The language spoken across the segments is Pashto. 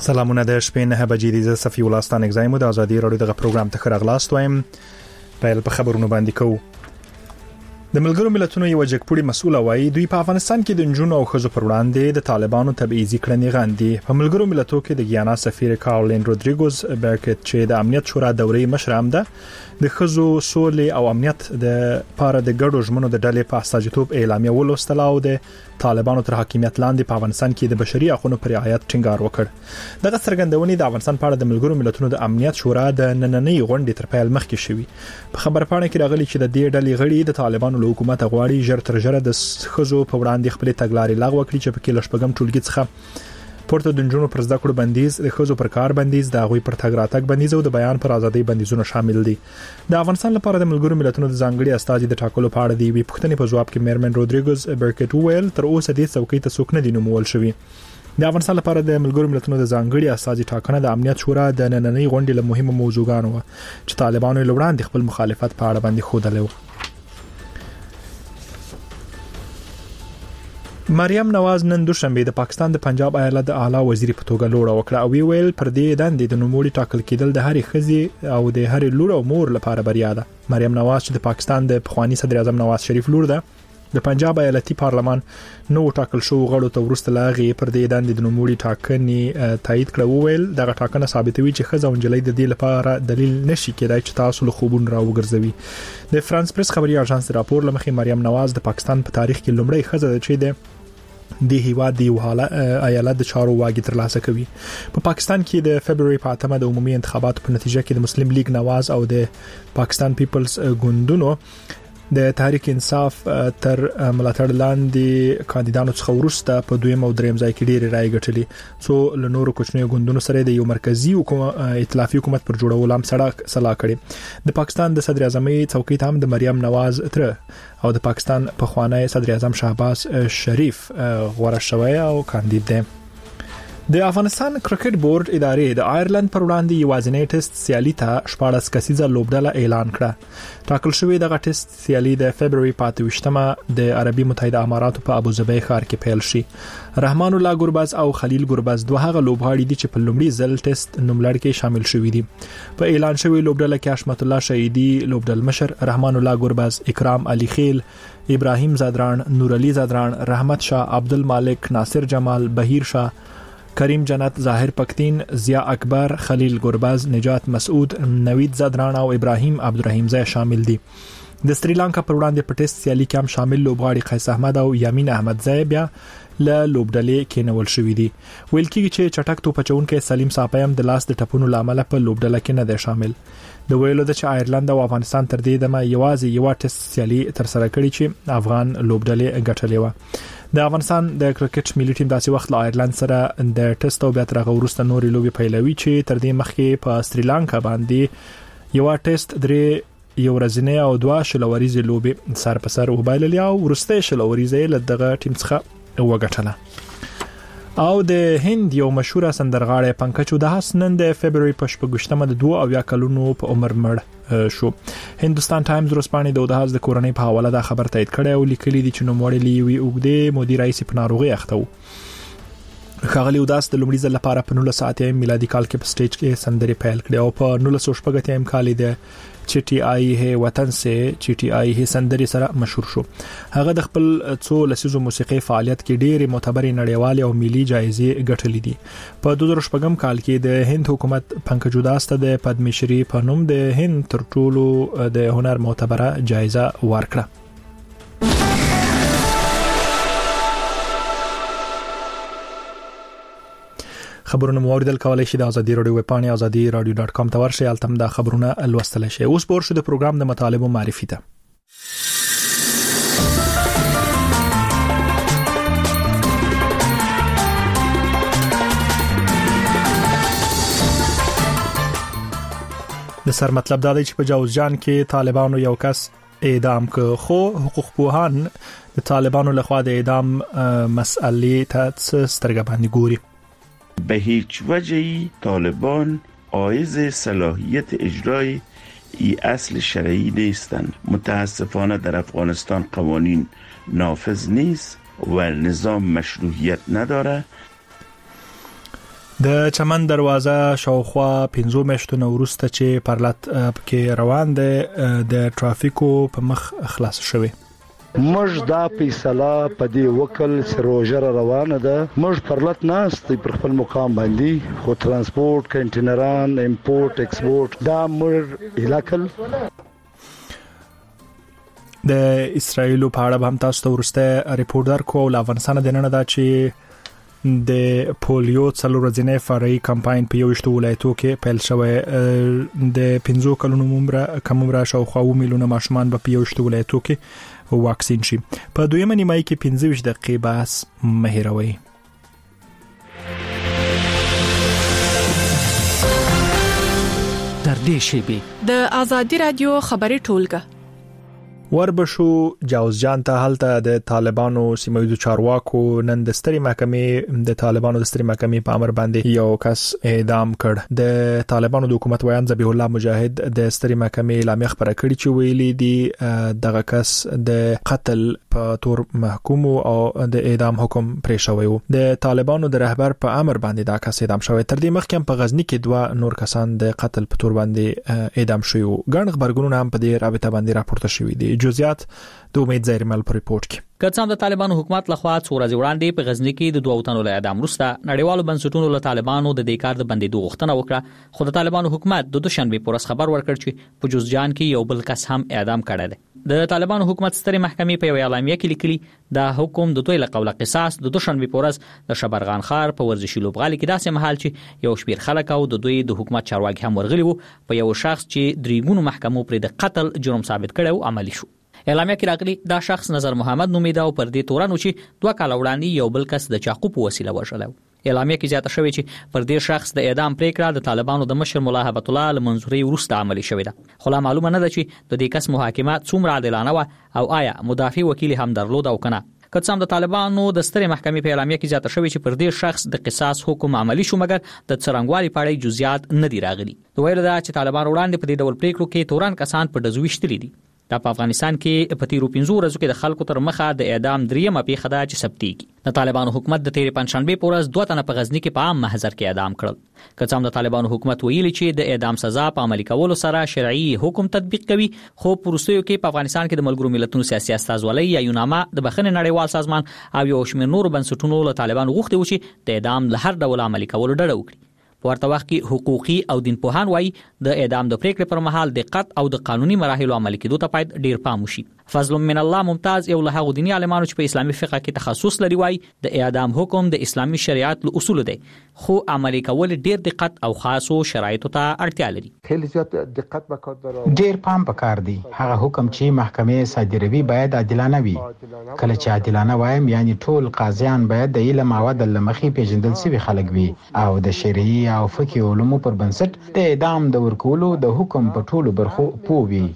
سلامونه د شپې 9 بجې د صفي ولستان اگزایمو د ازادي رادیو دغه پروګرام ته خراغلاست وایم. په خبرونو باندې کوو. د ملګرو ملتونو یو جګپوړي مسؤل وایي دوی په افغانستان کې د نجونو او ښځو پر وړاندې د طالبانو تبعیضي کړنې غندي. په ملګرو ملتونو کې د ګیانا سفیر کارولین رودریګوز برکت چې د امنیت شورا دورې مشر هم ده د ښځو سولې او امنیت د پاره د ګډو ژمنو د ډلې په استازیتوب اعلامیه ولوستله او د طالبانو تر حاکمیت لاندې په افغانستان کې د بشري حقوقو پر رعایت ټینګار وکړ. دغه څرګندونې د افغانستان په اړه د ملګرو ملتونو د امنیت شورا د نننۍ غونډې تر پیل مخکې شوې. په خبرپاڼه کې راغلي چې د دې ډلې غړي د طالبانو له حکومت غواړي ژر تر ژره د ښځو په وړاندې خپل تګلارې لغوه کړي چې په کې لشپږم ټولګي څخه پورته د نجونو پر زده کړو بندیز، د ښځو پر کار بندیز، د هغوی پر تګ راتګ بندیز او د بیان پر ازادۍ بندیزونه شامل دي. د افغانستان لپاره د ملګرو ملتونو د ځانګړي استازي د ټاکلو په اړه دی وی پوښتنې په جواب کې مېرمن رودریګوز برکت ویل تر اوسه دې څوکۍ ته څوک نه دي نومول شوی. د افغانستان لپاره د ملګرو ملتونو د ځانګړي استازي ټاکنه د امنیت شورا د نننۍ غونډې له مهمو موضوعګانو و چې طالبانو له وړاندې خپل مخالفت په اړه باندې خوده لوي. مریم نواز نن دوشنبه د پاکستان د پنجاب ایالت د اعلی وزیر په توګه لوړه وکړه او ویل پر دې دندې د نوموړي ټاکل کېدل د هرې ښځې او د هرې لور او مور لپاره بریا ده. مریم نواز چې د پاکستان د پخوانی صدر اعظم نواز شریف لور ده د پنجاب ایالتي پارلمان نو ټاکل شو غړو ته ورسته لاغي پر دې دندې د نوموړي ټاکنې تایید کړو. ویل دغه ټاکنه ثابتوي چې ښځه او نجلۍ د دې لپاره دلیل نشي کېدای چې تاسو له خوبون راوګرځوي. د فرانس پریس خبري اژانس راپور لمخې مریم نواز د پاکستان په تاریخ کې لومړی ښځه ده چې د هیواد د ایالت د چارو واګي ترلاسه کوي. په پاکستان کې د فبراير په 8 د عمومي انتخاباتو په نتیجه کې د مسلم لیگ نواز او د پاکستان پیپلز ګوندونو د تحریک انصاف تر ملاتړ لاندې کاندیدانو څخه ورسته په دویم او دریم ځای کې ډېری رائے ګټلې. سو له نورو کوچنیو ګوندونو سره د یو مرکزی ائتلافي حکومت پر جوړولو هم سره صلاح کړې. د پاکستان د صدر اعظمي څوکۍ ته هم د مریم نواز تر او د پاکستان په خوانی صدر اعظم شهباز شریف غوړه شوی او کاندید دی. د افغانستان کرکټ بورډ ادارې د آیرلند پر وړاندې یوازینی ټیسټ سیالي ته 14 کسیزه لوبډله اعلان کړه. ټاکل شوې دغه ټیسټ سیالي د فبراير 28 د عربي متحده اماراتو په ابوظبي ښار کې پیل شي. رحمان الله ګرباز او خلیل ګرباز دوه هغه لوبغاړي دي چې په لومړي ځل ټیسټ نوملړ کې شامل شوي دي. په اعلان شوی لوبډله کې حشمت الله شهیدی لوبډل مشر، رحمان الله ګرباز، اکرام علي خیل، ابراهیم زادران، نور علي زادران، رحمت شاه، عبدالمالک، ناصر جمال، بهیر شاه، کریم جنت، ظاهر پختین، ضیا اکبر، خلیل ګرباز، نجات مسعود، نوید زادران او ابراهیم عبدالرحیم زای شامل دي. د سریلانکا پر وړاندې په ټیسټ سیالي کې هم شامل لوبغاړي قیس احمد او یامین احمد زای بیا له لوبډلې کې نول شوې دي. ویل کېږي چې چټک توپ چونکې سلیم صاحب هم د لاس د ټپونو لامل په لوبډله کې نه دی شامل. د ویلو د چې آیرلند او افغانستان تر دې دمه یوازې یو ټیسټ سیالي تر سره کړې چې افغان لوبډلې ګټلې و. د افغانستان د کرکټ ملي ټیم داسې وخت له آیرلند سره د ټیسټ او بیا تر هغه وروسته نورې لوبې پیلوي چې تر دې مخکې په سریلانکا باندې یو ټیسټ درې یو ورځنی او دوه شلوريزې لوبې سر په سر وبایللې او ورسته شلوريزې له دغه ټیم څخه وګټله. او د هند یو مشهور سندرغاړی پنکج وداس نن د فبراير په 28 د 2 کلونو په عمر مړ شو. هندوستان ټایمز ورځپاڼې د وداس د کورنۍ په حواله دا خبر تایید کړی او لیکلي دي چې نوموړی لیوي اوګدې مودي رئیس په ناروغي اخته و. خاغلی وداس د لومړي ځل لپاره په 1980 میلادي کال کې په سټیج کې سندرې پیل کړې او په 1980 کال د چټي آی هي وطن سے چټي آی هي سندرې سره مشهور شو. هغه د خپل څو لسیزو موسیقي فعالیت کې ډېری معتبرې نړیوالې او ملي جایزې ګټلې دي. په 2014 کال کې د هند حکومت پنکج وداس ته د پدم شری په نوم د هند تر ټولو د هنر معتبره جایزه ورکړه. خبرونه موریدل کولای شي د ازادي رادیو ویب پاڼه azadi.radio.com ته ورشي التم دا خبرونه لوستل شي. اوس پور شو د پروګرام د مطالبه معرفي ته. د سر مطلب دا دی چې په جوزجان کې طالبانو یو کس اعدام کړ خو حقوق پوهان د طالبانو لخوا د اعدام مسئله ته سترګې باندې ګوري. به هیچ وجهی طالبان عایز صلاحیت اجرای ای اصل شرعی نیستند. متاسفانه در افغانستان قوانین نافذ نیست و نظام مشروعیت نداره. د چمن دروازه شاوخوا 15 میاشتو وروسته چې پرلط کې روان دی د ټرافیکو په مخ خلاص شوی. مج دا فیصله په دې وکل سروجر روانه ده. مج پرلط ناست پر خپل مقام باندې خو ترانسپورت کنټینران امپورټ ایکسپورټ دا مر الکل. د اسرایل په اړه هم تاسو ته ورسته ریپورت درکو. افغانستان د نن دا چې د پولیو څلورځنې فرعي کمپاین په 21 ولایتو کې پیل شوی. د 15 کلونو عمر شاوخوا 1 میلیونه ماشومان په 21 ولایتو کې واکسین شي. په دویمه نیمه کې 15 دقیقې بس مهیروي. در دې شیبه د آزادی رادیو خبري ټولګه وربشو جاوز جان ته حالته د طالبانو سیمایي چارواکو نن د ستري محکمې د طالبانو د ستري محکمې په امر باندې یو کس اعدام کړ. د طالبانو د حکومت ویان ذبیح الله مجاهد د ستري محکمې اعلامیه خبره کړې چې ویلي دي دغه کس د قتل په تور محکوم او د اعدام حکم پرې شوی و. د طالبانو د رهبر په امر باندې دا کس اعدام شوی. تر دې مخکې په غزنی کې 2 نور کسان د قتل په تور باندې اعدام شوی وو. ګڼ خبرګونونه هم په دې رابطه باندې راپورته شوي دي. جزئیات د امید زیرمل په ریپورت کې. کڅام د طالبانو حکومت لخوا څو ورځې وړاندې په غزنی کې د 2 تنو له اعدام وروسته نړیوالو بنسټونو له طالبانو د دې کار د بندیدو غوښتنه وکړه. خو د طالبانو حکومت د دوشنبه پر ورځ خبر ورکړ چې په جوزجان کې یو بل کس هم اعدام کړی دی. د طالبانو حکومت ستري محکمې په اعلامیه کې لیکلي دا حکم د دوی له قوله قصاص د دوشنبه پر ورځ د شبرغان ښار په ورزشي لوبغالي کې داسې محل چې یو شمېر خلک او د دوی د حکومت چارواکي هم ورغلي وو په یو شخص چې دریګونو محکمو پر د قتل جرم ثابت کړي او عملی شو. اعلامیه کې راغلي دا شخص نظر محمد نومیده او پر دې تورانو چې 2 کال وړاندې یو بل کس د چاقو په وسیله وژل. اعلامیه کې زیاته شوی چې پر دې شخص د اعدام پریکړه د طالبانو د مشر مولا هبت الله لمنظوري وروسته عملی شوې ده. خو لا معلومه نه ده چې د دې کس محاکمه څومره عادلانه و او آیا مدافع وکیل هم درلود او کنه. کڅام د طالبانو د ستري محکمې په اعلامیه کې زیاته شوی چې پر دې شخص د قصاص حکم عملی شو مګر د څرنګوالي په اړه جزئیات نه دی راغلي. دوی ویل دا چې طالبان وړاندې په دې ډول پریکړو کې توران کسان په دزوي شتلي دي. دا په افغانستان کې په تیرو 15 ورځو کې د خلکو تر مخه د اعدام دریمه پیښه ده چې ثبتېږي. د طالبانو حکومت د تیرې پنځشنبه په ورځ 2 تنه په غزنی کې په عام محضر کې اعدام کړل. کڅام د طالبانو حکومت ویلي چې د اعدام سزا په عملي کولو سره شرعي حکم تطبیق کوي. خو پروسیو کې په افغانستان کې د ملګرو ملتونو سیاسي استازولۍ یا یوناما د بخښنې نړیوال سازمان او یو شمېر نور بنسټونو له طالبانو غوښتي و چې د اعدام له هر ډول عملي کولو ډډه وکړي. په ورته وخت کې حقوقي او دین پوهان وایي د اعدام د پریکړې پر مهال دقت او د قانوني مراحلو عملي کېدو ته باید ډیر پام وشي. فضل من الله ممتاز یو له هغو دیني عالمانو چې په اسلامي فقه کې تخصص لري وایي د اعدام حکم د اسلامي شریعت له اصول دی خو عملي کول ډیر دقت او خاصو شرایطو ته اړتیا لري. خیلی زیات دقت وکړه. ډیر پام پکار دی. هغه حکم چې محکمې صادروي باید عادلانه وي. کله چې عادلانه وایم یعنی ټول قاضیان باید د علم او عدل لمخې پیژندل شوي خلک وي او د شرعي او فقهي علومو پر بنسټ د اعدام د ورکولو د حکم په ټولو برخو پوه وي.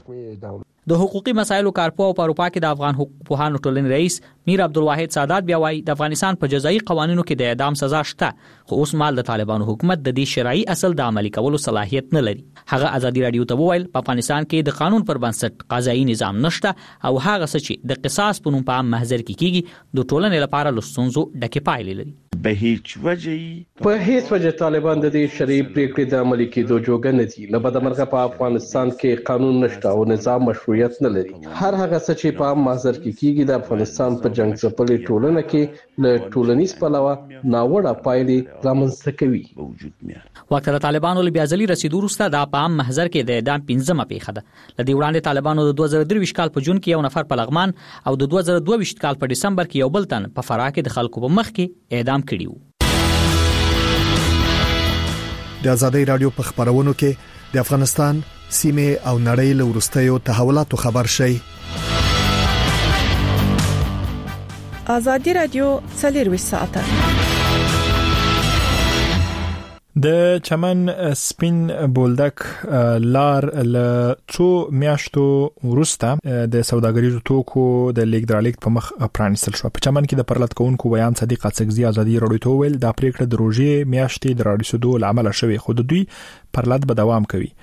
د حقوقي مسایلو کارپوه او په اروپا کې د افغان حقوق پوهانو ټولنې رئیس میر عبدالواحد سادات بیا وایي د افغانستان په جزایي قوانینو کې د اعدام سزا شته خو اوس مال د طالبانو حکومت د دې شرعي اصل د عملي کولو صلاحیت نه لري. هغه ازادي رادیو ته وویل په افغانستان کې د قانون پر بنسټ قضایي نظام نشته او هغه څه چې د قصاص په نوم په عام محضر کې کیږي د ټولنې لپاره لستونزو ډکې پایلې لري. به هیڅ وجه په هیڅ وجه طالبان د دې شرعي پریکړې د عملي کېدو جوګه نه دي. له بدمرغه په افغانستان کې قانون نشته او نظام مشروعیت نه لري. هر هغه څه چې په عام محضر کې کیږي د افغانستان په جنگ ځپلې ټولنه کې له ټولنیز پلوه ناوړه پایلې رامنځته کوي. وخت د طالبانو له بیازلي رسیدو وروسته د عام محضر کې د اعدام 15مه پیښه ده. لدې وړاندې طالبانو د 2023 کال په جون کې یو نفر په لغمان او د 2022 کال په دسمبر کې یو بل تن په فراه کې د خلکو په مخ کې اعدام کړي وو. د آزادۍ رادیو په خبرونو کې د افغانستان سیمه او نړۍ له وروستیو تحولاتو خبر شي. آزادی رادیو 24 ساعته. د چمن سپین بولدک لار له څو میاشتو وروسته د سوداګریزو توکو د لیکدرالېک په مخ پرانیستل شو. په چمن کې د پرلط کوونکو بیان صدیق اڅکزي آزادي رادیو ته ویل د پریکړه د روزي میاشتې د رادیو سودو لامل شوی خو د دوی پرلط به دوام کوي.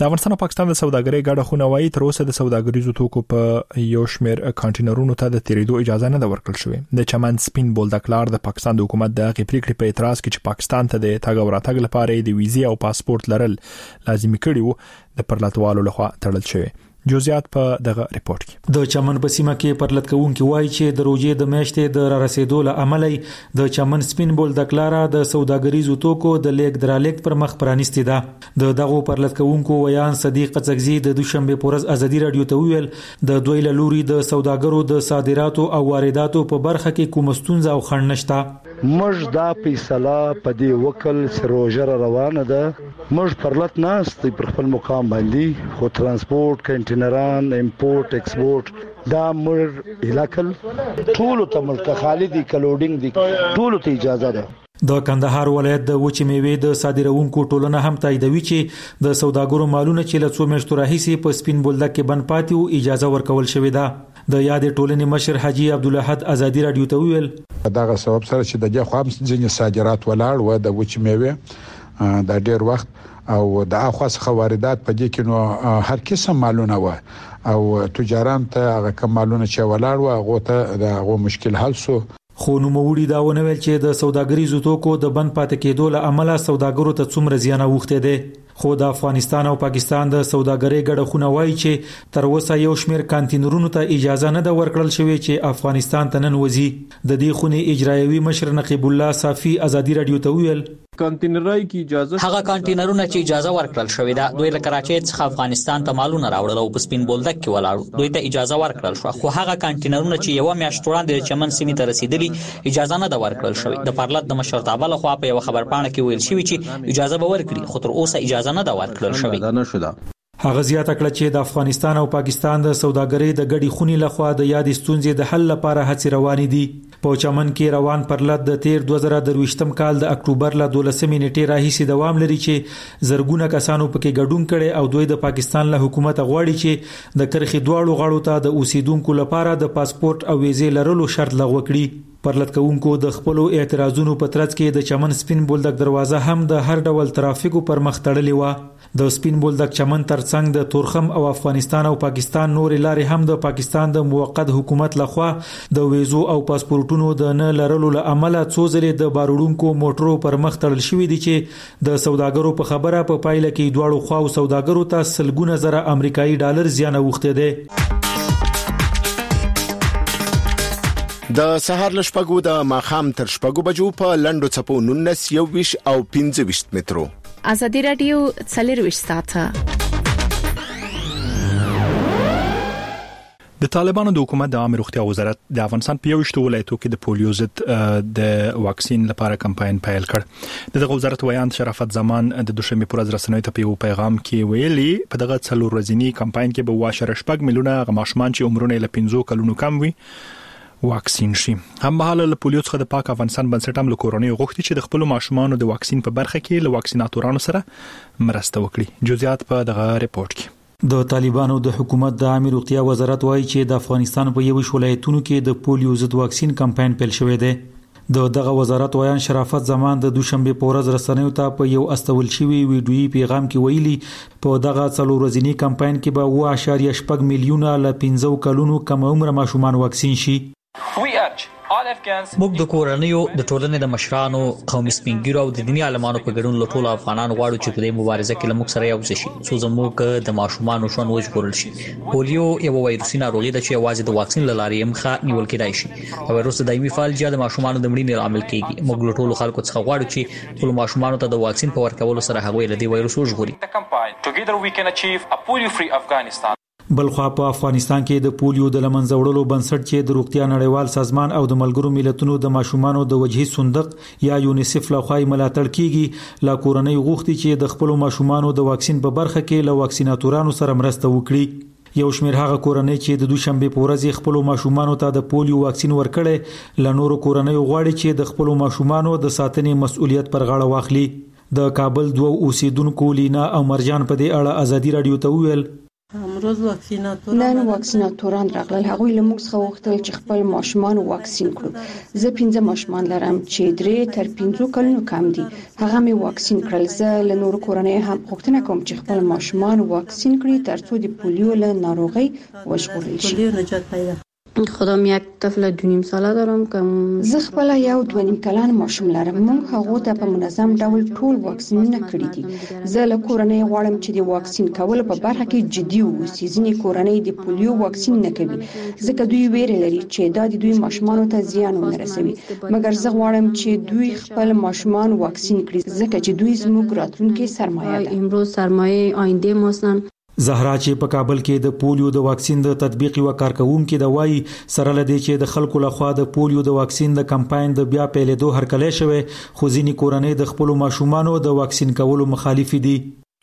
د افغانستان او پاکستان د سوداګرۍ ګډه خونه وايي تر اوسه د سوداګریزو توکو په یو شمېر کانټینرونو ته د تیریدو اجازه نه ده ورکړل شوې. د چمن سپین بولدک لار د پاکستان د حکومت د پریکړې په اعتراض کې چې پاکستان ته د تګ او راتګ لپاره د ویزې او پاسپورت لرل لازمي کړي وو د پرلطوالو لخوا تړل شوی. جزئیات په دغه ریپورت کې. د چمن په سیمه کې پرلط کوونکي وایي چې د روزې د میاشتې د رسیدو له عملې د چمن سپین بولدک لار د سوداګریزو توکو د لیک درالیک پر مخ پرانیستي ده. د دغه پرلط کوونکو ویان صدیق قزقزي د دوشنبه پورز ازادي رادیو ته ویل د دوی له لوري د سوداګرو د صادراتو او وارداتو په برخه کې کوم ستونزه او خنډ نشته. موږ دا فیصله په دې وکل سروجر روانه ده. موږ پرلط ناست پر خپل مقام باندې خو ترانسپورت کنټینران امپورټ ایکسپورټ دا موږ الکل ټول ته ملک خالدي کلوډینګ دي ټول ته اجازه ده. د کندهار ولایت د وچې میوې د صادرونکو ټولنه هم تاییدوي چې د سوداګرو مالونه چې له څو میاشتو راهیسې په سپین بولدک کې بند پاتې او اجازه ورکول شوې ده. د یادې ټولنې مشر حاجی عبدالاحد ازادي رادیو ته ویل دغه سبب سره چې د خام ځینې صادرات ولاړ و د وچې میوې د ډیر وخت او د اخواس خواردات په دې کې نو هر قسم مالونه و او تجاران ته هغه کم مالونه چې ولاړ و هغه ته د مشکل حل سو. خو نو موړي دا ونه ویل چې د سوداګریزو توکو د بند پاتې کېدو له عمله سوداګرو ته څومره زیان اوښته دي. خو د افغانستان او پاکستان د سوداګرۍ ګډه خونه وایي چې تر اوسه یو شمېر کانټینرونو ته اجازه نه ده ورکړل شوې چې افغانستان ته نن وځي. د دې خونې اجرایوي مشر نقیب الله صافي ازادي رادیو ته ویل کانټینرای کی اجازه هغه کانټینرونه چې اجازه ورکړل شوې ده دوی له کراچۍ څخه افغانستان ته مالونه راوړل او په سپین بولدک کې ولاړ دوی ته اجازه ورکړل شو. خو هغه کانټینرونه چې یو میاشت وړاندې چمن سیمې ته رسیدلي اجازه نه ده ورکړل شوې. د پرلط د مشرتابه لخوا په یو خبرپاڼه کې ویل شوی چې اجازه به ورکړي خو تر اوسه اجازه نه ده ورکړل شوې. هغه زیاته کړه چې د افغانستان او پاکستان د سوداګرۍ د ګډي خونې لخوا د یادې ستونزې د حل لپاره هڅې روانې دي. په چمن کې روان پرلط د 2023م کال د اکتوبر له 12 نیټې راهیسې دوام لري چې زرګونه کسانو پکې ګډون کړي او دوی د پاکستان له حکومت غواړي چې د کرخي دواړو غاړو ته د اوسیدونکو لپاره د پاسپورت او ویزې لرلو شرط لغوه کړي. پرلط کوونکو د خپل اعتراضونو په ترڅ کې د چمن سپین بولدک دروازه هم د هر ډول ترافیکو پر مخ تړلې و. د سپین بولدک چمن ترڅنګ د تورخم او افغانستان او پاکستان نور لارې هم د پاکستان د موقت حکومت لخوا د ویزو او پاسپورتونو د نه لرلو له عمله څو ځلې د باروړونکو موټرو پر مخ تړل شوې دي چې د سوداګرو په خبره په پایله کې دواړو خواو سوداګرو ته سلګونه زره امریکایي ډالر زیان اوښته دي. د سهار لشپګو د ماخام تر شپګو بجو په لندو چپو 19 21 او 25 مترو. ازادي رادیو 24 ساعته. د طالبانو د حکومت د عامه روغتیا وزارت د افغانستان په 21 ولایتو کې د پولیو ضد د واکسین لپاره کمپاین پیل کړ. دغه وزارت ویان شرافت زمان د دوشنبه پر ورځ رسنیو ته په پیغام کې ویلي په دغه څلور ورځنی کمپاین کې به واشر شپږ میلیونه غماشمان چې عمرونه له 15 کلونو کم وي واکسین شي. هم بهاله له پولیو څخه د پاک افغانستان بنسټ هم له کورونی غوښتي چې د خپل ماشومانو د واکسین په برخه کې له واکسیناتورانو سره مرسته وکړي. جزئیات په دغه ریپورت کې. د طالبانو د حکومت د عامه روغتیا وزارت وایي چې د افغانستان په 21 ولایتونو کې د پولیو ضد واکسین کمپاین پیل شوی دی. دغه وزارت ویان شرافت زمان د دوشنبه په ورځ رسنیو ته په یو استول شوی ویډیویي پیغام کې ویلي په دغه څلور ورځنی کمپاین کې به 1.8 میلیونه له 15 کلونو کم عمر ماشومان واکسین شي. موږ د کورنیو د ټولنې د مشرانو قومي سپینګیرو او د دیني عالمانو په ګډون له ټولو افغانانو غواړو چې په دې مبارزه کې موږ سره یو ځای شي څو زموږ د ماشومانو ژوند وژغورل شي. پولیو یو وایروسي ناروغي ده چې یوازې د واکسین له لارې مخه نیول کېدای شي. وایروس د دایمي فعالیت د ماشومانو د مړینې عامل کیږي. موږ له ټولو خلکو څخه غواړو چې ټول ماشومانو ته د واکسین په ورکولو سره هغوی له دې وایروس وژغوري. بلخوا په افغانستان کې د پولیو د لمنځه وړلو بنسټ چې د روغتیا نړیوال سازمان او د ملګرو ملتونو د ماشومانو د وجهي صندوق یا یونیسف لخوا ملاتړ کیږي لا کورنۍ غوښتي چې د خپل ماشومانو د واکسین په برخه کې له واکسیناتورانو سره مرسته وکړي. یو شمېر هغه کورنۍ چې د دوشنبه په ورځ خپل ماشومانو ته د پولیو واکسین ورکړي ل نورو کورنۍ غواړي چې د خپل ماشومانو د ساتنې مسؤلیت پر غاړه واخلي. د کابل دوه اوسیدونکو لینا او مرجان په دې اړه ازادي رادیو ته ویل نن واکسیناتوران راغلل. هغوی له موږ څخه وغوښتل چې خپل ماشومان واکسین کړو. زه 15 ماشومان لرم چې 3 تر 15 کلونو کم دي. هغه مې واکسین کړل. زه له نورو کورنۍ هم غوښتنه کوم چې خپل ماشومان واکسین کړي ترڅو د پولیو له ناروغۍ وژغورل شي. خودم یک طفل 2.5 ساله دارم که زه خپل یو 2.5 کلن ماشوم لرم. موږ هغه ته په منظم ډول ټول واکسینونه کړی دي. زه له کورنۍ غواړم چې د واکسین کولو په برخه کې جدي ووسي. ځینې کورنۍ د پولیو واکسین نه کوي ځکه دوی ویره لري چې دا د دوی ماشومانو ته زیان ورسوي. مګر زه غواړم چې دوی خپل ماشومان واکسین کړي ځکه چې دوی زموږ راتلونکي سرمایه ده. امروز سرمایه آینده ماستن. زهرا چې په کابل کې د پولیو د واکسین د تطبیق او کارکونکو د وای سره لدی چې د خلکو لخوا د پولیو د واکسین د کمپاین د بیا پیلېدو هرکلی شوی خو ځینې کورنۍ د خپل ماشومانو د واکسین کولو مخالف دي.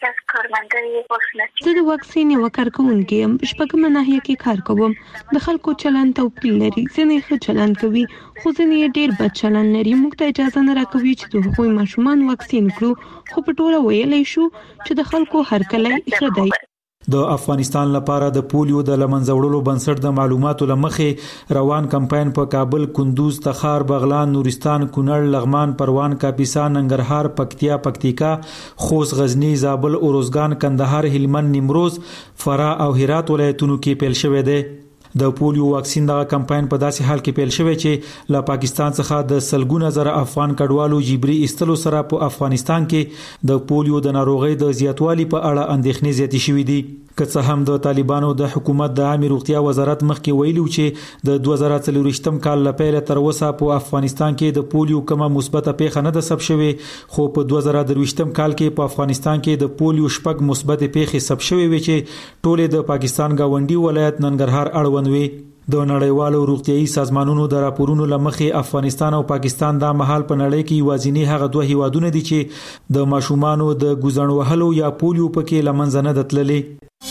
زه د واکسین یو کارکونکو یم. شپږم ناحیه کې کار کوم. د خلکو چلند توپیر لري. ځینې ښه چلند کوي خو ځینې ډېر بد چلند لري. موږ ته اجازه نه راکوي چې د هغوی ماشومان واکسین کړو خو په ټوله ویلای شو چې د خلکو هرکلی ښه دی. د افغانستان لپاره د پولیو د لمنځوړلو بنسټ د معلوماتو لمخې روان کمپاین په کابل، کندوز، تخار، بغلان، نورستان، کونړ، لغمان، پروان، کاپیسا، ننګرهار، پکتیکا، خوست، غزنی، زابل، اروزګان، کندهار، هلمند، نیمروز، فراه او هرات ولایتونو کې پیل شوې ده. د پولیو واکسین د کمپاین په داسې حال کې پیل شوی چې له پاکستان څخه د سلګونه زره افغان کډوالو جبري استلو سره په افغانستان کې د پولیو د ناروغۍ د زیاتوالي په اړه اندېښنې زیاتې شوې دي. که څه هم د طالبانو د حکومت د عامه روغتیا وزارت مخکې ویلي چې د 2024م کال لپاره تر اوسه په افغانستان کې د پولیو کومه مثبته پیښه نه ده ثبت شوې خو په 2023م کال کې په افغانستان کې د پولیو شپږ مثبته پیښې ثبت شوې وي چې ټوله د پاکستان گاونډي ولایت ننګرهار اړوند وي. د نړیوالو روغتيایي سازمانونو د راپورونو لمخې افغانستان او پاکستان د مهال په نړۍ کې یوازینی هغه دوه هیوادونه دي چې د ماشومانو د ګوزڼ وهلو یا پولیو پکې لمنځه نه دتللې.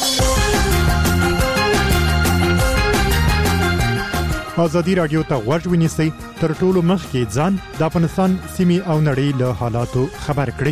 ازادي رادیو ته غوږ ونیسئ تر ټولو مخکې ځان د افغانستان سیمې او نړۍ له حالاتو خبر کړئ.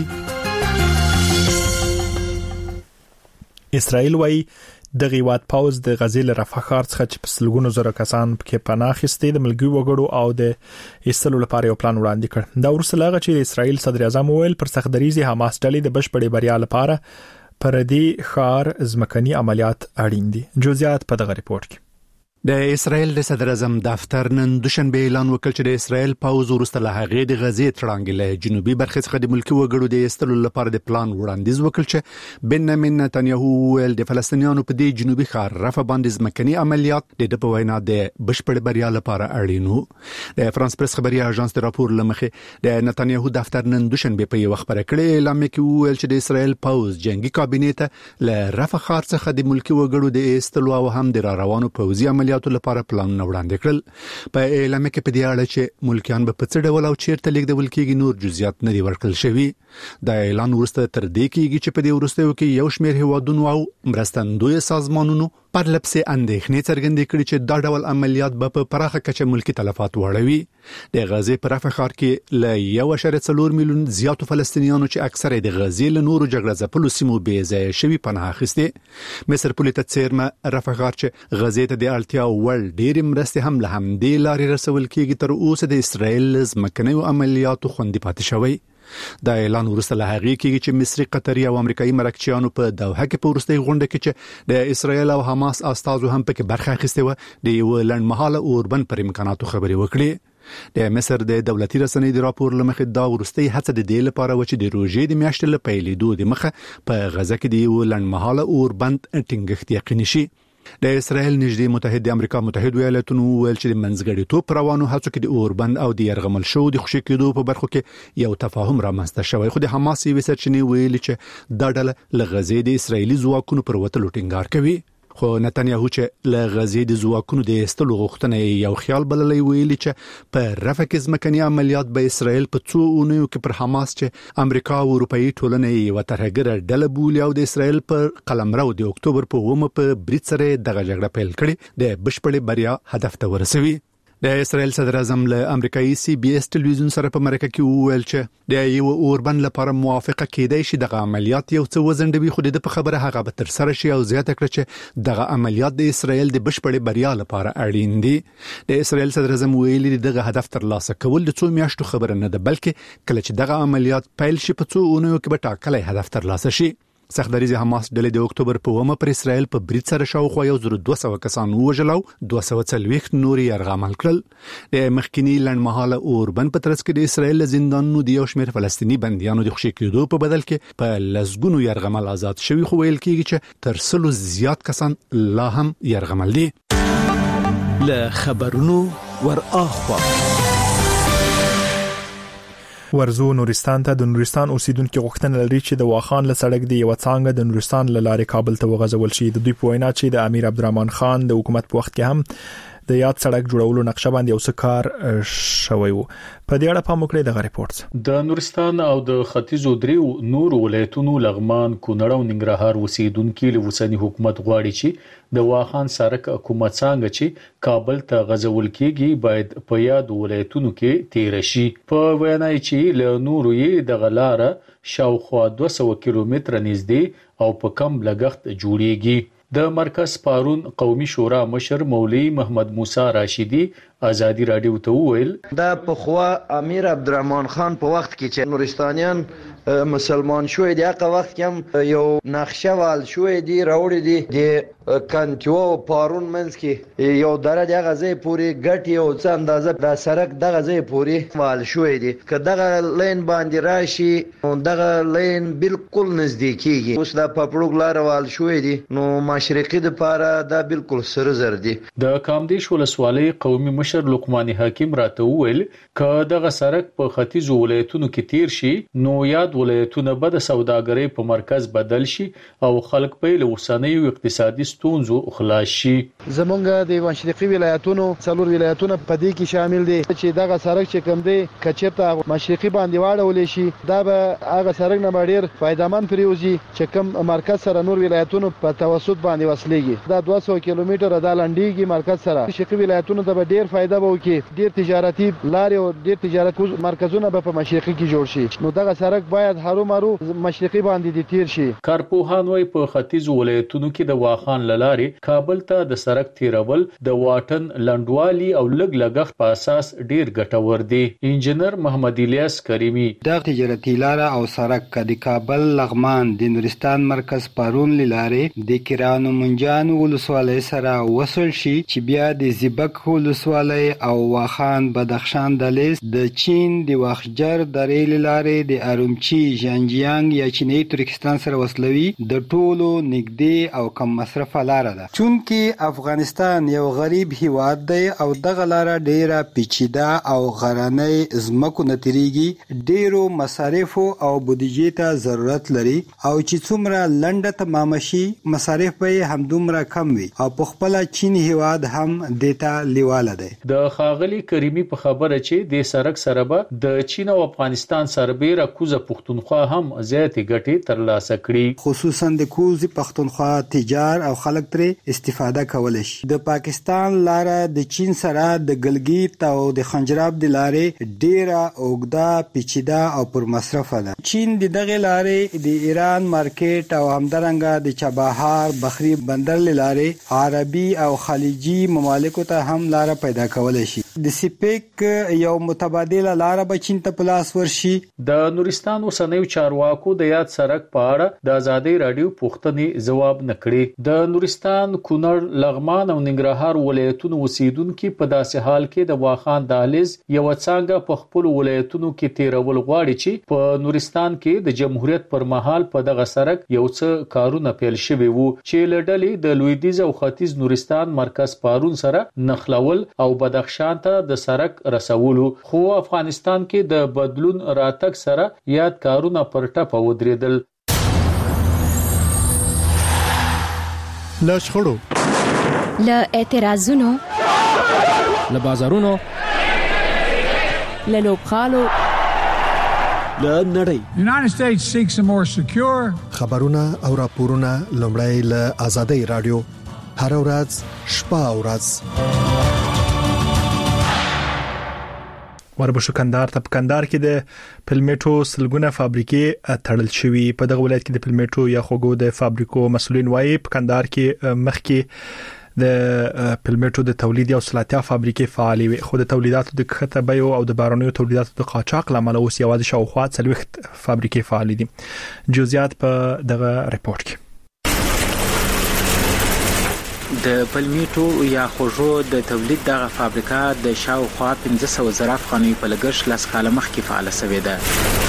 اسرائیل وايي د غیوات پاوز د غزې له رفح ښار څخه چې په سلګونو زره کسان پکې پناه اخیستي د ملګرو وګړو او د ایستلو لپاره یو پلان وړاندې کړ. دا ورسره لغه چې اسرائیل صدر اعظم ویل پر سختدریزي حماس ډلې د بشپړې بریا لپاره پر دې ښار ځمکني عملیات اړین دي. جزئیات په دغه ریپورت کې. د اسرائیل د صدر اعظم دفتر نن دوشنبه اعلان وکړ چې د اسرائیل پاوز ورسته له هغې د غزې تړانګې له جنوبي برخې څخه د ملکي وګړو د ایستلو لپاره د پلان وړاندیز وکړ چې بنیامین نتنیاهو ویل د فلسطینیانو په دې جنوبي ښار رفح باندې ځمکني عملیات د په وینا د بشپړ بریا لپاره اړین وو. د فرانس پریس خبري اژانس د راپور لمخې د نتنیاهو دفتر نن دوشنبه په یو خبره کړې اعلان کې ویل چې د اسرائیل پاوز جنگي کابینه ته له رفح ښار څخه د ملکي وګړو د ایستلو او هم د روانو پوځي عملیاتو لپاره پلان وړاندې کړل. په اعلان کې په دې اړه چې ملکیان به په څه ډول او چیرته لیږدول کېږي نور جزئیات نه دي ورکړل شوي. دا اعلان ورسته تر دې کېږي چې په دې وروستیو کې یو شمېر هیوادونو او مرستندوی سازمانونو پر لپسې اندېښنې څرګندې کړې چې دا ډول عملیات به په پراخه کچه ملکی تلفات وړوي. د غزې په رفح ښار کې له 1.4 میلیون زیاتو فلسطینیانو چې اکثره د غزې له نورو جګړه ځپلو سیمو بې ځای شوي پناه اخیستي. مصر پولیټ څیرمه رفح ښار چې غزې ته د اړتیا وړ ډېر مرستې هم له همدې لارې رسول کېږي تر اوسه د اسرائیل ځمکني عملیاتو خوندي پاتې شوی. دا اعلان ورسته له هغې کېږي چې مصري، قطري او امریکایي مرکچیانو په دوحه کې په وروستۍ غونډه کې چې د اسرائیل او حماس استازو هم پکې برخه اخیستې و د یو لنډمهاله اوربند پر امکاناتو خبرې وکړي. د مصر د دولتي رسنۍ د راپور لمخې دا ورستۍ هڅه د دې لپاره و چې د روژې د میاشتې له پیلېدو د مخه په غزه کې د یو لنډمهاله اوربند ټینګښت یقیني شي. د اسرائیل نږدې متحد د امریکا متحد ایالاتونو ویل چې د منځګړیتوب روانو هڅو کې د اوربند او د يرغمل شو د خوشي کېدو په برخو کې یو تفاهم رامنځته شوی. خو د حماس یې سرچینې ویلي چې دا ډله له غزې د اسرائیلي ځواکونو پر وتلو ټینګار کوي. خو نتنیاهو چې له غزې د ځواکونو د ایستلو غوښتنه یو خیال بللی ویلي چې په رفح کې ځمکني عملیات به اسرائیل په څو اونیو کې پر حماس چې امریکا او اروپאי ټولنې یو ترهګره ډله بولي او د اسرائیل پر قلمرو د اکتوبر په 1 په برید سره دغه جګړه پیل کړې د بشپړې بریا هدف ته ورسوي. د اسرائیل صدر اعظم له امریکایي CBS ټلویزیون سره په مرکه کې وویل چې د یو اوربند لپاره موافقه کېدای شي دغه عملیات یو څه وزندوي، خو د خبره هغه به تر سره شي او زیاته کړ چې دغه عملیات د اسرائیل د بشپړې بریا لپاره اړین دي. د اسرائیل صدر اعظم ویلي دغه هدف ترلاسه کول د 2 میاشتو خبره نه ده، بلکې کله چې دغه عملیات پیل شي په 2 اونیو کې به ټاکلي هدف ترلاسه شي. سختدریز حماس ډلې د اکتوبر په 1 پر اسرائیل په برید سره شاوخوا 1200 کسان وژل او 240 نور یرغمل کړل. د مخکینی لنډمهاله اوربند په ترڅ کې د اسرائیل زندانونو د یو شمېر فلسطینی بنديانو د خوشي کېدو په بدل کې په لسګونو یرغمل آزاد شوی، خو ویل کېږي چې تر 100 زیات کسان لا هم یرغمل دي. له خبرونو ور اخوا ورزو نورستان ته د نورستان اوسیدونکو غوښتنه لري چې د واخان له سړک دی یو څنګه د نورستان له لارې کابل ته وغځول شي. د دوی په وینا چې د امیر عبدالرحمن خان د حکومت په وخت کې هم د یاد سړک جوړولو نقشه باندې اوس کار شوی وو. په دې اړه پام وکړئ د ریپورت. د نورستان او د ختیځو دریو نور ولایتونو لغمان، کونړ او ننګرهار اوسیدونکو له وسنی حکومت غواړي چې د واخان سړک کومه څنګه چې کابل ته غځول کیږي باید په یاد ولایتونو کې تیر شي. په وینا چې له نورو یې د غلاره شاوخوا 200 کیلومتره نږدې او په کم لګښت جوړیږي. د مرکز پارون قومي شورا مشر مولوی محمد موسی راشدی آزادی رادیو ته وویل دا په خوا امیر عبدالرحمن خان په وخت کې چې نورستانیان مسلمان شوی دی هغه وخت کې هم یو نقشه وال شوی دی راوړی دی د کانتیو پارون منځ کې یو دره د غزې پوری ګټي او څه اندازه د سړک د غزې پوری وال شوی دی که دغه لین باندې راشي دغه لین بالکل نزدیکیږي. اوس د پپړوګ لار وال شوی دی نو مشرقي د پاره دا بالکل سره زر دی. د کامدیش ولسوالۍ قومي مشر لقمان حکیم راته وویل ک دغه سړک په ختیځو ولایتونو کې تیر شي نو یاد ولایتونه به د سوداګرۍ په مرکز بدل شي او خلک په لوسانیو اقتصادي ستونزو خلاص شي. زمونږ د مشرقي ولایتونو څلور ولایتونه په دې کې شامل دي چې دغه سړک چې کوم دی کچېرته مشرقي باندې واړول شي دا به هغه سړک نه ډیر فائدمن پریوزي چې کوم مرکز سره نور ولایتونو په توسط باندې وصلېږي. دا 200 کیلومتره د لنډیږي مرکز سره مشرقي ولایتونو ته ډیر فائدہ به وکړي. ډیر تجارتي لارې او ډیر تجارت مرکزونه به په مشرقي کې جوړ شي. نو دغه سړک باید هرومرو مشرقي باندې د تیر شي. کارپوهان وايي په ختیځو ولایتونو کې د واخان لارې کابل ته د سړک تیرول د واټن لنډوالي او لګ لګښت په اساس ډیر ګټور دي. انجنیر محمد الیاس کریمی د تجارتي لار او سړک د کابل لغمان د نورستان مرکز پارون لارې د کیرانو منجان ولسوالۍ سره وصل شي چې بیا د زیبک ولسوالۍ او واخان بدخشان دلیز د چین د واخجر د ریل لارې د ارومچی ژانجیانګ یا چینی ترکستان سره وصلوي د ټولو نږدې او کم مصرف لار ده. چونکه افغانستان یو غریب هیواد دی او دغه لار ډیره پیچیده او غرانه زمکو نتیریږي ډیرو مصارف او بودیجې ته ضرورت لري او چې څومره لنډه تمام شي مصارف به همدومره کم وي او په خپل چین هیواد هم دیتا لیواله دی. د خاغلی کریمی په خبره چې د سړک سره به د چین او افغانستان سربېره کوزه پښتونخوا هم زیاتې ګټې ترلاسه کړي. خصوصا د کوزه پښتونخوا تجار او خلک ترې استفاده کولای شي. د پاکستان لار د چین سره د ګلګیت او د خنجراب د لارې ډیره اوګدا پیچیده او پر مصرف ده. چین د دغه لارې د ایران مارکیټ او همدارنګه د چابهار بخری بندر لارې عربي او خلیجي ممالکو ته هم لار پیدا کولای شي. د سپیک یو متبادله لار به چین ته پلاس ورشي. د نورستان اوسنیو چارواکو د یاد سړک په اړه د آزادۍ رادیو پوښتنې ځواب نکړي. د نورستان، کونړ، لغمان او ننګرهار ولایتونو اوسیدونکو په داسې حال کې د واخان دهلیز یو څنګه په خپل ولایتونو کې تیرول غواړي چې په نورستان کې د جمهوریت پر مهال په دغه سړک یو څه کارونه پیل شوي وو چې لړلې د لویدیځ او ختیځ نورستان مرکز پارون سره نخلول او بدخشان ته د سړک رسولو. خو افغانستان کې د بدلون راتګ سره یاد کارونه پر ټاپه ودرېدل. له شخړو، له اعتراضونو، له بازارونو، له لوبغالو، له نړۍ. United States seeks a more secure. خبرونه او راپورونه لومړی له آزادۍ رادیو هر ورځ شپه او ورځ وربشو کندهار ته په کندهار کې د پلمیټو سلګونه فابریکې تړل شوې. په دغه ولایت کې د پلمیټو یا خوګو د فابریکو مسولین وایي په کندهار کې مخکې د پلمیټو د تولید او صلاحیت فابریکې فعالې وي، خو د تولیداتو د کښته بیو او د بارانیو تولیداتو د قاچاق لامل اوس یوازې شاوخوا 40 فابریکې فعال دي. جزئیات په دغه ریپورت کې. د پلمیټو یا خوږو د تولید دغه فابریکه د شاوخوا 1500 زره افغانۍ په لګښت لاس کاله مخکې فعاله شوې ده.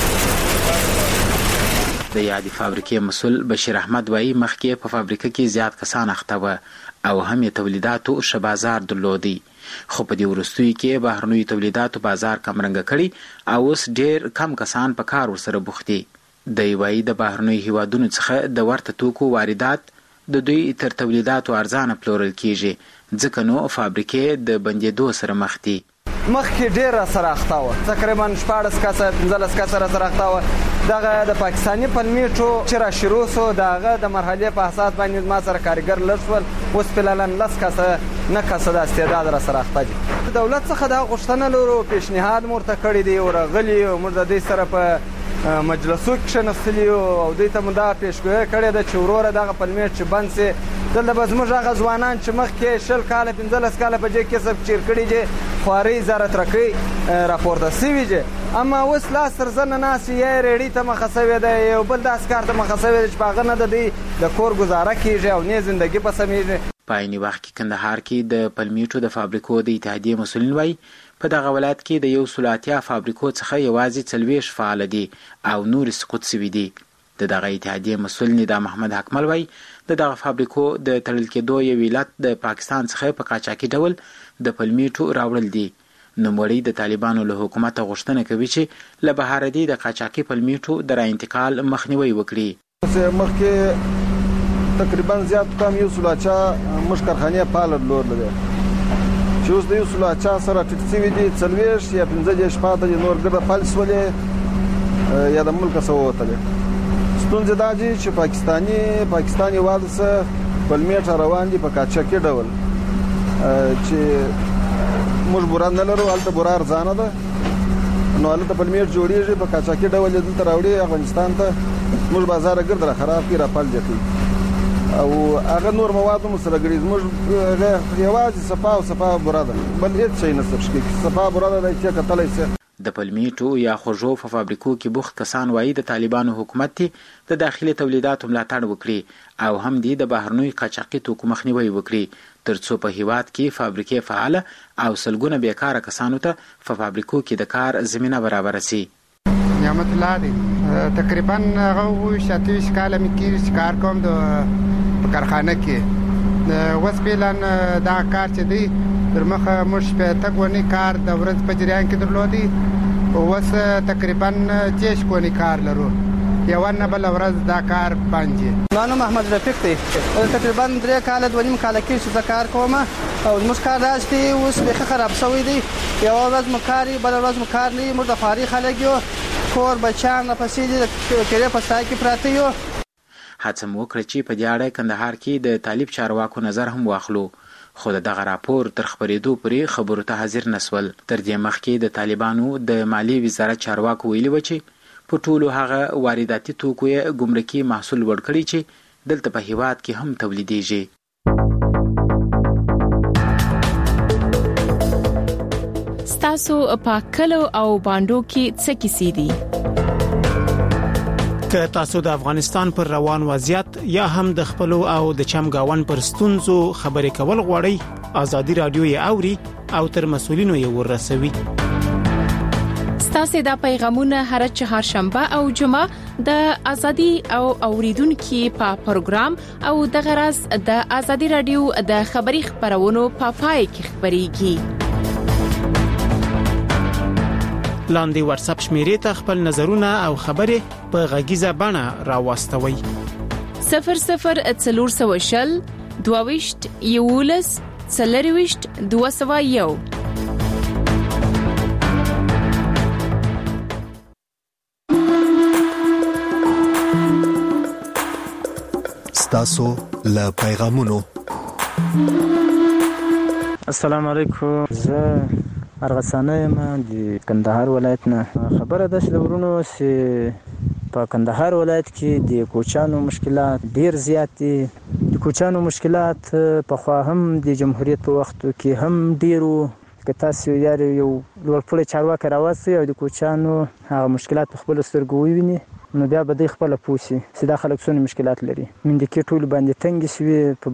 د یادې فابریکې مسؤل بشیر احمد وایي مخکې په فابریکه کې زیات کسان اخته و او هم یې تولیداتو ښه بازار درلودي، خو په دې وروستیو کې بهرنیو تولیداتو بازار کمرنګه کړي او اوس ډېر کم کسان په کار ورسره بوخت دي. د وایي د بهرنیو هیوادونو څخه د ورته توکو واردات د دوی تر تولیداتو ارزانه پلورل کیږي، ځکه نو فابریکې د بندېدو سره مخ دي. مخکې ډېر سره اخته وه، تقریبا 14 کسه 15 کسه سره اخته وه. دغه د پاکستاني پلمیټو چې را شروع سو دغه د مرحلې په اساس باندې ما سره کارګر لږ شول، اوس فعلا 10 کسه 9 کسه د استعداد را سره اخته دي. د دولت څخه دا غوښتنه لرو، پیشنهاد مورته کړی دی، ورغلی موږ د دې سره په مجلسو کې کښېنستلي او دوی ته مو دا پیشګویي کړې ده چې وروره دغه پلمیټ چې بند سي، دلته به زموږ هغه ځوانان چې مخکې 20 کاله 15 کاله په دې کسب چیر کړي دي، خوارۍ زیارت رکۍ راپورته سوي دي، اما اوس لاس تر زنه ناستې یا ریډي ته مخه سوې ده، یو بل داسې کار ته مخه سوې ده چې په هغه نه د دوی د کور ګزاره کېږي او نه زندګي په سمېږي. په عیني وخت کې کندهار کې د پلمیټو د فابریکو د اتحادیې مسؤلین وایي په دغه ولایت کې د 180 فابریکو څخه یوازې 40 فعال دي او نور سقوط شوي دي. د دغه اتحادیې مسؤل ندا محمد حکمل وایي د دغه فابریکو د تړل کېدو یو علت د پاکستان څخه په قاچاقي ډول د پلمیټو راوړل دي. نوموړی د طالبانو له حکومت غوښتنه کوي چې له بهارني د قاچاقي پلمیټو د را انتقال مخنیوي وکړي. مخکې تقریبا زیات کم 180 مش کارخانې فعال درلودل چې اوس د 180 سره ټیټ شوي دي، 40 یا 15 پاته دي، نور ګرده فعال شولې یا د ملک څخه ووتلې. ستونزه دا دي چې پاکستاني واده سره پلمیټ روان دي په قاچاقي ډول چې موږ بوران نه لرو، هلته بورار ځانه ده، نو هلته پلمیټ جوړیږي په قاچاقي ډول دلته راوړي افغانستان ته، موږ بازار ګرد را خراب کړي، را پال جوړي او هغه نور مواد هم سره ګړي. موږ یوازې صفا براده بل هیڅ شي نشته، صفا براده د چې کتلای سي. د پلمیټو یا خوږو په فابریکو کې بوخت کسان وایي د طالبانو حکومت د داخلي تولیداتو ملاتړ وکړي او هم د بهرنوي قاچاقي توکو مخنیوي وکړي ترڅو په هیواد کې فابریکې فعال او سلګونه بیکاره کسانو ته په فابریکو کې د کار زمينه برابر شي. نعمت الله دی تقریبا هغه 27 کاله مې کې کار کوم د کارخانه کې، اوس فعلاً دا کار چې دی در مخه موږ په تګونی کار د ورځ په جریان کې درلودي، اوس تقریبا 6 کونی کار لرو، یو نه بل ورځ دا کار باندې. نو محمد رفیق دی تقریبا 3 کاله 2.5 کاله کې چې کار کوم او موږ کار راځي اوس به خراب شوی دی، یو ورځ مکاري بل ورځ مکار نه، موږ د فارغ خلک یو کور بچان نه پسې دي کړي په سای کې پراته یو. هڅه مو وکړه چې په دې اړه کندهار کې د طالب چارواکو نظر هم واخلو، خو دغه راپور تر خبرېدو پورې خبرو ته حاضر نسول. تر دې مخکې د طالبانو د مالی وزارت چارواکو ویلي و چې په ټولو هغه وارداتي توکو یې ګمرکي محصول ورکړي چې دلته په هیواد کې هم تولیدېږي. ستاسو په کلو او باندو کې څه کیسې دي؟ که تاسو د افغانستان پر روان وضعیت یا هم د خپلو او د چمګاون پر ستونزو خبرې کول غواړئ، ازادي رادیو یې اوري او تر مسؤلینو یې ورسوي. ستاسو د پیغامونه هر چهارشنبه او جمعه د ازادي او اوریدونکو په پروګرام او د غرض د ازادي رادیو د خبري خبرونو په پای کې خبريږي. لاندې واتس اپ شمیرې ته خپل نظرونه او خبرې په غږیزه بڼه راوستوي. 0040 22 یولس 40 201. ستاسو له پیغامونو. السلام علیکم، زه ارغسانه ما د کندهار ولایت نه. خبره ده چې ورونو چې په کندهار ولایت کې د کوچانو مشکلات ډیر زیات دي. د کوچانو مشکلات په خوا هم د جمهوریت په وخت کې هم ډیرو که تاسو یو لوړپوړی چارواکي راوستئ او د کوچانو هغه مشکلات په خپلو سترګو وویني نو بیا به دوی خپله پوه شي چې دا خلک څومره مشکلات لري. منډکې ټولې باندې تنګې شوې، په